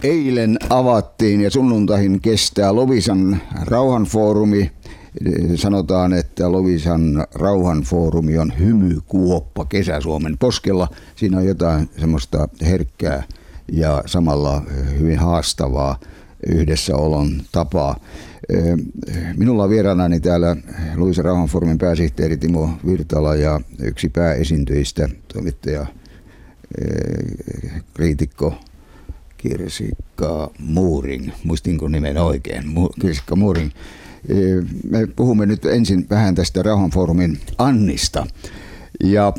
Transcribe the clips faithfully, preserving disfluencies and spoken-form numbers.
Eilen avattiin ja sunnuntaihin kestää Loviisan rauhanfoorumi. Sanotaan, että Loviisan rauhanfoorumi on hymykuoppa Kesä-Suomen poskella. Siinä on jotain semmoista herkkää ja samalla hyvin haastavaa yhdessäolon tapaa. Minulla on vieraanani täällä Loviisan rauhanfoorumin pääsihteeri Timo Virtala ja yksi pääesiintyjistä, toimittaja, kriitikko Kirsikka Muuring. Muistinko nimen oikein? Kirsikka Muuring. Me puhumme nyt ensin vähän tästä rauhanfoorumin Annista. Ja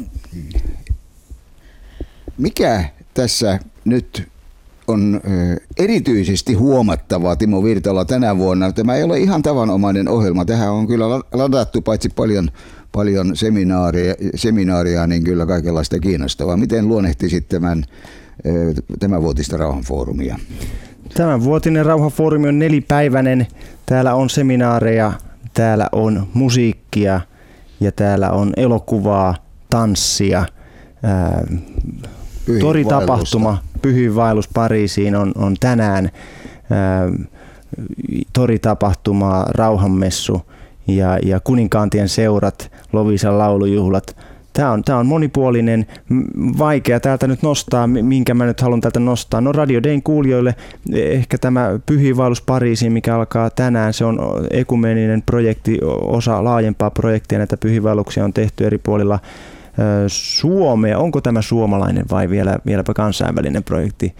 mikä tässä nyt on erityisesti huomattavaa, Timo Virtala, tänä vuonna? Tämä ei ole ihan tavanomainen ohjelma. Tähän on kyllä ladattu paitsi paljon, paljon seminaaria, seminaaria, niin kyllä kaikenlaista kiinnostavaa. Miten luonnehtisit tämän tämänvuotista rauhanfoorumia? Tämänvuotinen rauhanfoorumi on nelipäiväinen. Täällä on seminaareja, täällä on musiikkia ja täällä on elokuvaa, tanssia, ää, toritapahtuma, pyhiinvaellus Pariisiin on, on tänään, ää, toritapahtuma, rauhanmessu ja, ja kuninkaantien seurat, Loviisan laulujuhlat. Tämä on, tämä on monipuolinen, vaikea täältä nyt nostaa, minkä mä nyt haluan täältä nostaa. No Radio Dayn kuulijoille ehkä tämä pyhiinvaellus Pariisiin, mikä alkaa tänään, se on ekumeeninen projekti, osa laajempaa projektia. Näitä pyhiinvaelluksia on tehty eri puolilla Suomea. Onko tämä suomalainen vai vielä, vieläpä kansainvälinen projekti?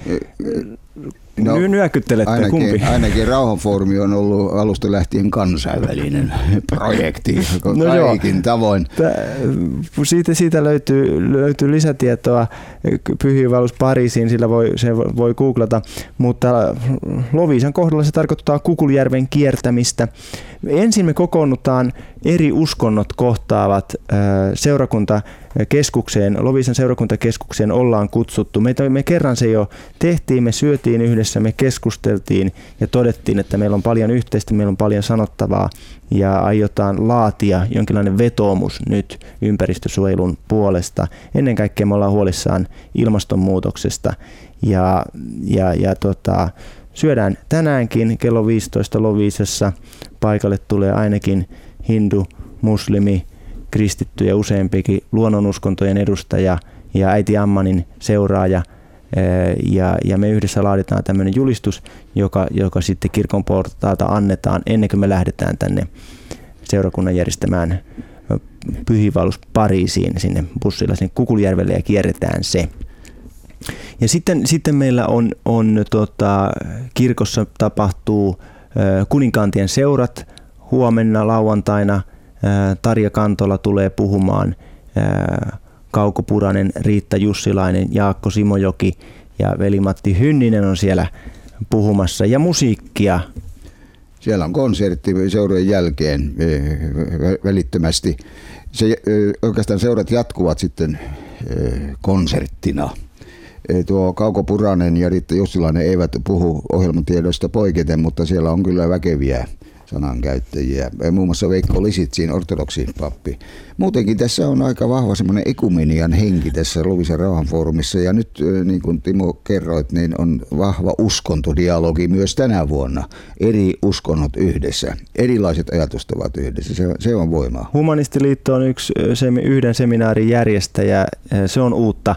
No, nyökyttelette, ainakin, kumpi? Ainakin rauhanfoorumi on ollut alusta lähtien kansainvälinen projekti no kaikin joo. tavoin. Siitä, siitä löytyy, löytyy lisätietoa pyhiinvaellus Pariisiin, sillä voi, se voi googlata, mutta Loviisan kohdalla se tarkoittaa Kukuljärven kiertämistä. Ensin me kokoonnutaan, eri uskonnot kohtaavat seurakuntakeskukseen, Loviisan seurakuntakeskukseen ollaan kutsuttu. Me, me kerran se jo tehtiin, me syötiin yhdessä, me keskusteltiin ja todettiin, että meillä on paljon yhteistä, meillä on paljon sanottavaa ja aiotaan laatia jonkinlainen vetoomus nyt ympäristösuojelun puolesta. Ennen kaikkea me ollaan huolissaan ilmastonmuutoksesta ja, ja, ja tota, syödään tänäänkin kello viisitoista Loviisassa. Paikalle tulee ainakin hindu, muslimi, kristitty ja useampikin luonnonuskontojen edustaja ja äiti Ammanin seuraaja. Ja, ja me yhdessä laaditaan tämmöinen julistus, joka, joka sitten kirkon portaalta annetaan ennen kuin me lähdetään tänne seurakunnan järjestämään pyhiinvaellus Pariisiin sinne bussilla sinne Kukuljärvelle ja kierretään se. Ja sitten, sitten meillä on, on tota, kirkossa tapahtuu äh, kuninkaantien seurat huomenna lauantaina. Äh, Tarja Kantola tulee puhumaan, äh, Kauko Puranen, Riitta Jussilainen, Jaakko Simojoki ja veli-Matti Hynninen on siellä puhumassa ja musiikkia. Siellä on konsertti seurojen jälkeen välittömästi. Se, oikeastaan seurat jatkuvat sitten konserttina. Tuo Kauko Puranen ja Riitta Jussilainen eivät puhu ohjelmatiedoista poiketen, mutta siellä on kyllä väkeviä sanankäyttäjiä. Muun muassa Veikko Lisitsin, ortodoksi pappi. Muutenkin tässä on aika vahva semmoinen ekumenian henki tässä Loviisan rauhanfoorumissa. Ja nyt, niin kuin Timo kerroit, niin on vahva uskontodialogi myös tänä vuonna. Eri uskonnot yhdessä. Erilaiset ajatustavat yhdessä. Se, se on voimaa. Humanistiliitto on yksi se, yhden seminaarin järjestäjä. Se on uutta.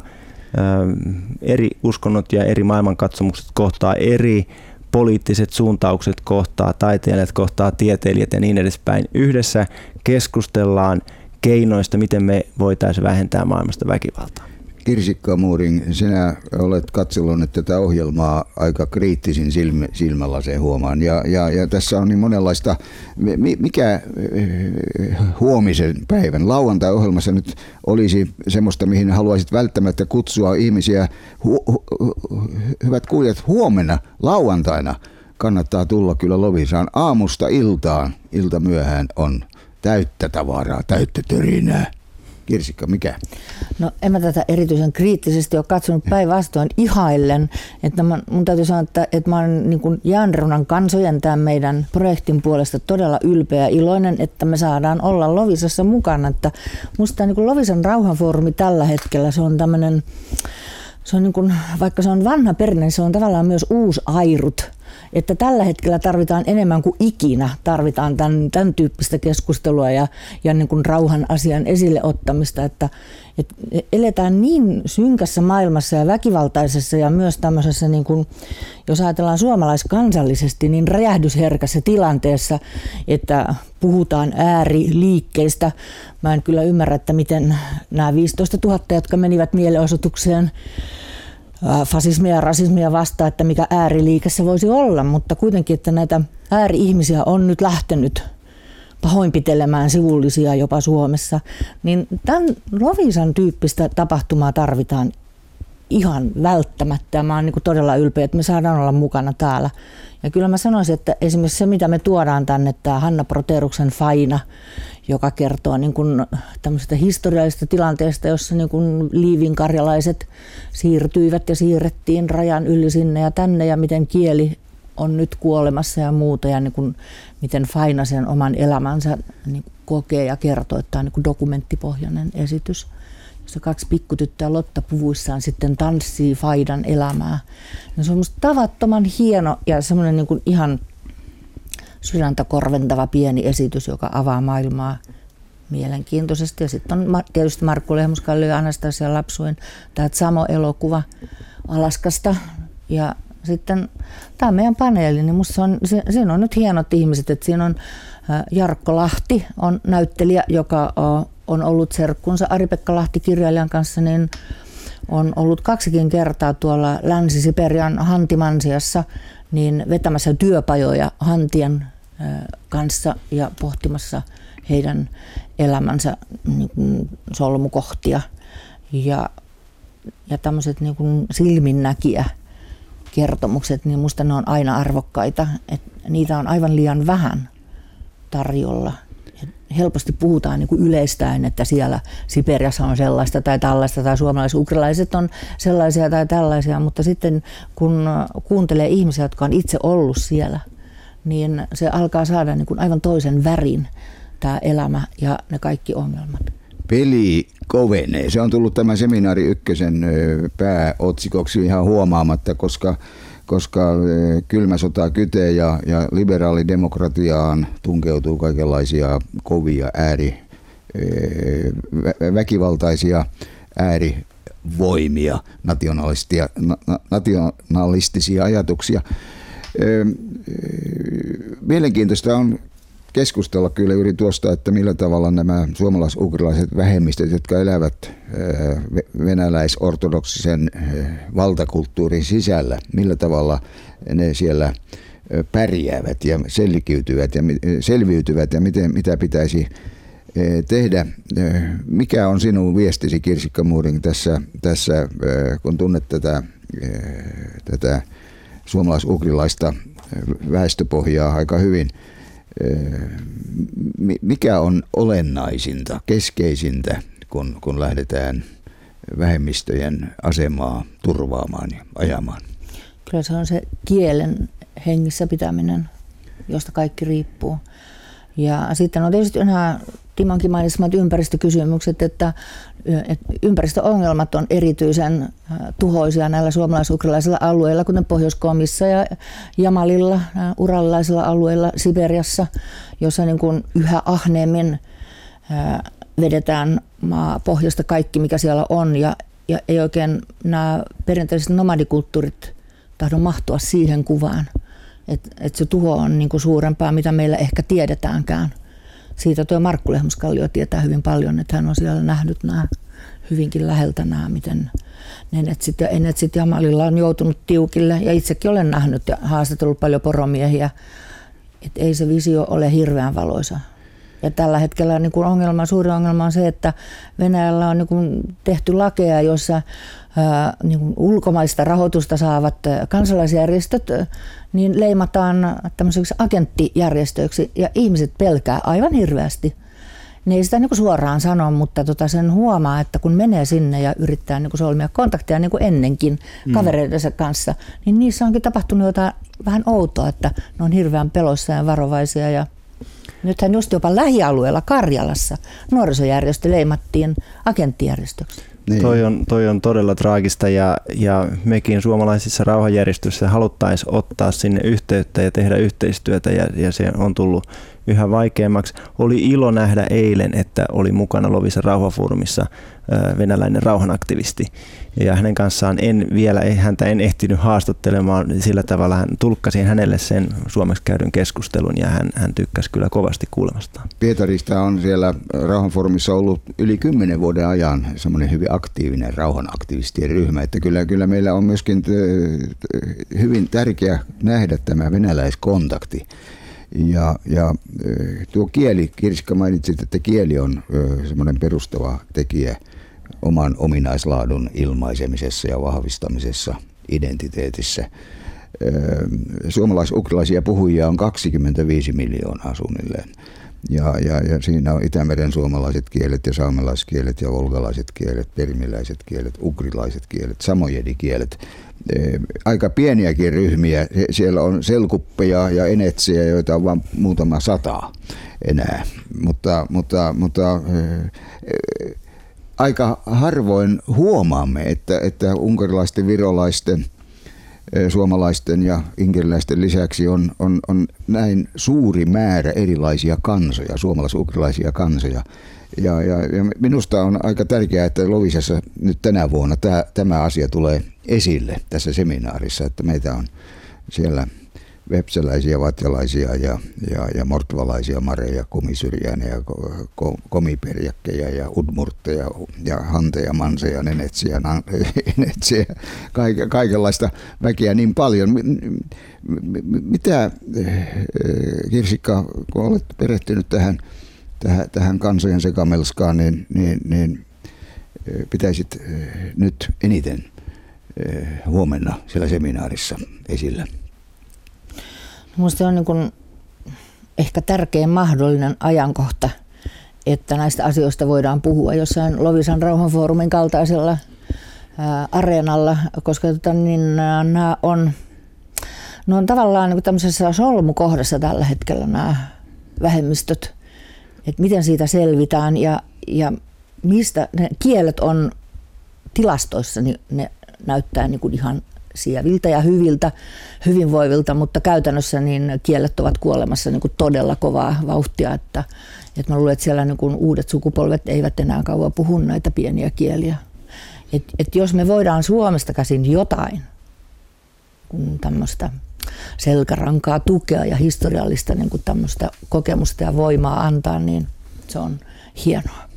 Eri uskonnot ja eri maailmankatsomukset kohtaa eri poliittiset suuntaukset kohtaa, taiteilijat kohtaa, tieteilijät ja niin edespäin. Yhdessä keskustellaan keinoista, miten me voitaisiin vähentää maailmasta väkivaltaa. Kirsikka Muuring, sinä olet katsellut tätä ohjelmaa aika kriittisin silmä, silmällä se huomaan. Ja, ja, ja tässä on niin monenlaista, mikä huomisen päivän lauantai-ohjelmassa nyt olisi semmoista, mihin haluaisit välttämättä kutsua ihmisiä. Hu, hu, hyvät kuulijat, huomenna lauantaina kannattaa tulla kyllä Loviisaan aamusta iltaan. Ilta myöhään on täyttä tavaraa, täyttä törinää. Kirsikka, mikä? No en mä tätä erityisen kriittisesti ole katsonut, päinvastoin ihaillen, että mä, mun täytyy sanoa, että, että mä olen niin kuin Jaanrunan kansojen tämän meidän projektin puolesta todella ylpeä ja iloinen, että me saadaan olla Loviisassa mukana, että musta niin kuin Loviisan rauhanfoorumi tällä hetkellä, se on tämmöinen se on niin kuin, vaikka se on vanha perinne, se on tavallaan myös uusi airut. Että tällä hetkellä tarvitaan enemmän kuin ikinä, tarvitaan tämän, tämän tyyppistä keskustelua ja, ja niin kuin rauhan asian esille ottamista, että, että eletään niin synkässä maailmassa ja väkivaltaisessa ja myös tämmöisessä, niin kuin, jos ajatellaan suomalaiskansallisesti, niin räjähdysherkässä tilanteessa, että puhutaan ääriliikkeistä. Mä en kyllä ymmärrä, että miten nämä viisitoista tuhatta, jotka menivät mielenosoitukseen fasismia ja rasismia vastaan, että mikä ääriliike se voisi olla, mutta kuitenkin, että näitä ääri-ihmisiä on nyt lähtenyt pahoinpitelemään sivullisia jopa Suomessa, niin tämän Loviisan tyyppistä tapahtumaa tarvitaan ihan välttämättä. Mä oon niin kuin todella ylpeä, että me saadaan olla mukana täällä. Ja kyllä mä sanoisin, että esimerkiksi se, mitä me tuodaan tänne, tämä Hanna Proteruksen Faina, joka kertoo niin kuin tämmöisestä historiallisesta tilanteesta, jossa niin kuin liivinkarjalaiset siirtyivät ja siirrettiin rajan yli sinne ja tänne ja miten kieli on nyt kuolemassa ja muuta ja niin kuin, miten Faina sen oman elämänsä niin kuin kokee ja kertoo, että tämä on niin kuin dokumenttipohjainen esitys, jossa kaksi pikkutyttöä Lotta puvuissaan sitten tanssii Faidan elämää. Ja se on musta tavattoman hieno ja semmoinen niin kuin ihan sydäntä korventava pieni esitys, joka avaa maailmaa mielenkiintoisesti. Ja sitten on tietysti Markku Lehmuskallio ja Anastasia Lapsuin tämä Samo-elokuva Alaskasta. Ja sitten tämä meidän paneeli, niin musta on, siinä on nyt hienot ihmiset, että siinä on Jarkko Lahti, on näyttelijä, joka on ollut serkkunsa Ari-Pekka Lahti kirjailijan kanssa, niin on ollut kaksikin kertaa tuolla Länsi-Siperian Hantimansiassa niin vetämässä työpajoja hantien kanssa ja pohtimassa heidän elämänsä niin kuin solmukohtia. Ja, ja tämmöiset niin kuin silminnäkijä kertomukset, niin musta ne on aina arvokkaita. Että niitä on aivan liian vähän tarjolla. Helposti puhutaan niin kuin yleistäen, että siellä Siperiassa on sellaista tai tällaista tai suomalais-ukrilaiset on sellaisia tai tällaisia, mutta sitten kun kuuntelee ihmisiä, jotka on itse ollut siellä, niin se alkaa saada niin kuin aivan toisen värin tämä elämä ja ne kaikki ongelmat. Peli kovenee. Se on tullut tämän seminaari ykkösen pääotsikoksi ihan huomaamatta, koska koska kylmä sota kytee ja, ja liberaalidemokratiaan tunkeutuu kaikenlaisia kovia ääri, väkivaltaisia äärivoimia, nationalistia, na, nationalistisia ajatuksia. Mielenkiintoista on keskustella kyllä juuri tuosta, että millä tavalla nämä suomalais-ukrilaiset vähemmistöt, jotka elävät venäläis-ortodoksisen valtakulttuurin sisällä, millä tavalla ne siellä pärjäävät ja selkiytyvät ja selviytyvät ja miten, mitä pitäisi tehdä. Mikä on sinun viestisi, Kirsikka Muuring, tässä, tässä kun tunnet tätä, tätä suomalais-ukrilaista väestöpohjaa aika hyvin? Mikä on olennaisinta, keskeisintä, kun, kun lähdetään vähemmistöjen asemaa turvaamaan ja ajamaan? Kyllä se on se kielen hengissä pitäminen, josta kaikki riippuu. Ja sitten on tietysti nämä Timonkin mainitsemat ympäristökysymykset, että ympäristöongelmat on erityisen tuhoisia näillä suomalais-ukrilaisilla alueilla, kuten Pohjois-Komissa ja Jamalilla, uralilaisilla alueilla Siperiassa, jossa niin kuin yhä ahneemmin vedetään maa pohjasta kaikki, mikä siellä on, ja, ja ei oikein nämä perinteiset nomadikulttuurit tahdo mahtua siihen kuvaan, että et se tuho on niin kuin suurempaa, mitä meillä ehkä tiedetäänkään. Siitä tuo Markku Lehmuskallio tietää hyvin paljon, että hän on siellä nähnyt nämä hyvinkin läheltä nämä, miten nenetsit ja enetsit Jamalilla on joutunut tiukille. Ja itsekin olen nähnyt ja haastatellut paljon poromiehiä, että ei se visio ole hirveän valoisa. Ja tällä hetkellä niin kuin ongelma, suuri ongelma on se, että Venäjällä on niin kuin tehty lakeja, joissa ää, niin kuin ulkomaista rahoitusta saavat kansalaisjärjestöt niin leimataan tämmöiseksi agenttijärjestöiksi ja ihmiset pelkää aivan hirveästi. Ne ei sitä niin kuin suoraan sano, mutta tota sen huomaa, että kun menee sinne ja yrittää niin kuin solmia kontakteja niin kuin ennenkin mm. kavereidensa kanssa, niin niissä onkin tapahtunut jotain vähän outoa, että ne on hirveän peloissa ja varovaisia. Ja nythän just jopa lähialueella Karjalassa nuorisojärjestö leimattiin agenttijärjestöksi. Niin. Toi, on, toi on todella traagista ja, ja mekin suomalaisissa rauhanjärjestöissä haluttaisiin ottaa sinne yhteyttä ja tehdä yhteistyötä ja, ja se on tullut yhä vaikeammaksi. Oli ilo nähdä eilen, että oli mukana Loviisan rauhanfoorumissa venäläinen rauhanaktivisti ja hänen kanssaan en vielä, häntä en ehtinyt haastattelemaan, sillä tavalla hän tulkkasin hänelle sen suomeksi käydyn keskustelun ja hän, hän tykkäsi kyllä kovasti kuulemastaan. Pietarista on siellä rauhanfoorumissa ollut yli kymmenen vuoden ajan semmoinen hyvin aktiivinen rauhanaktivistien ryhmä, että kyllä, kyllä meillä on myöskin hyvin tärkeää nähdä tämä venäläiskontakti. Ja, ja tuo kieli, Kirsikka mainitsit, että kieli on semmoinen perustava tekijä oman ominaislaadun ilmaisemisessa ja vahvistamisessa identiteetissä. Suomalais-ukrainalaisia puhujia on kaksikymmentäviisi miljoonaa suunnilleen. Ja, ja, ja siinä on Itämeren suomalaiset kielet ja saamelaiskielet ja volgalaiset kielet, permiläiset kielet, ukrilaiset kielet, samojedikielet. Aika pieniäkin ryhmiä. Siellä on selkuppeja ja enetsiä, joita on vain muutama sata enää. Mutta, mutta, mutta äh, aika harvoin huomaamme, että, että unkarilaisten, virolaisten, suomalaisten ja inkeriläisten lisäksi on, on, on näin suuri määrä erilaisia kansoja, suomalais-ukrilaisia kansoja. Ja, ja, ja minusta on aika tärkeää, että Loviisassa nyt tänä vuonna tämä, tämä asia tulee esille tässä seminaarissa, että meitä on siellä vepsäläisiä, vatjalaisia ja, ja, ja mortvalaisia, mareja, komisyrjääneja, komiperjäkkejä ja udmurtteja ja hanteja, manseja, nenetsiä, nenetsiä, kaikenlaista väkeä niin paljon. Mitä, Kirsikka, kun olet perehtynyt tähän, tähän, tähän kansojen sekamelskaan, niin, niin, niin pitäisit nyt eniten huomenna siellä seminaarissa esillä? Minusta on niin kuin ehkä tärkein mahdollinen ajankohta, että näistä asioista voidaan puhua jossain Loviisan rauhanfoorumin kaltaisella ää, areenalla, koska tota, niin, nämä on, ne on tavallaan niin tämmöisessä solmukohdassa tällä hetkellä nämä vähemmistöt, että miten siitä selvitään ja, ja mistä ne kielet on tilastoissa, niin ne näyttää niin kuin ihan sieviltä ja hyviltä, hyvinvoivilta, mutta käytännössä niin kielet ovat kuolemassa niin kuin todella kovaa vauhtia, että, että mä luulen, että siellä niin kuin uudet sukupolvet eivät enää kauan puhu näitä pieniä kieliä. Et, et jos me voidaan Suomesta käsin jotain, kun tämmöistä selkärankaa tukea ja historiallista niin kuin tämmöistä kokemusta ja voimaa antaa, niin se on hienoa.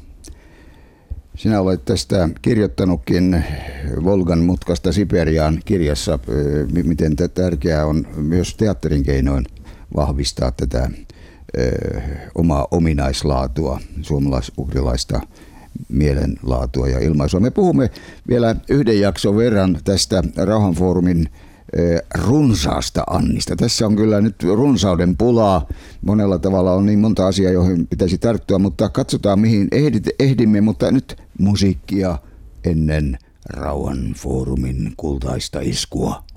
Sinä olet tästä kirjoittanutkin Volgan mutkasta Siperiaan -kirjassa, miten tärkeää on myös teatterin keinoin vahvistaa tätä omaa ominaislaatua, suomalais-ukrilaista mielenlaatua ja ilmaisua. Me puhumme vielä yhden jakson verran tästä Rauhanfoorumin runsaasta Annista. Tässä on kyllä nyt runsauden pulaa. Monella tavalla on niin monta asiaa, joihin pitäisi tarttua, mutta katsotaan mihin ehdimme. Mutta nyt musiikkia ennen Rauhanfoorumin kultaista iskua.